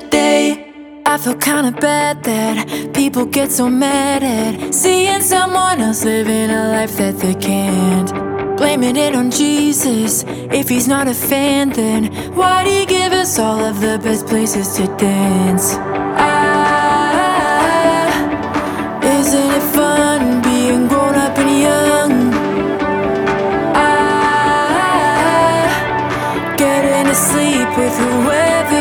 today. I feel kinda bad that people get so mad at seeing someone else living a life that they can't. Blaming it on Jesus. If he's not a fan, then why'd he give us all of the best places to dance? Isn't it fun being grown up and young? Getting to sleep with whoever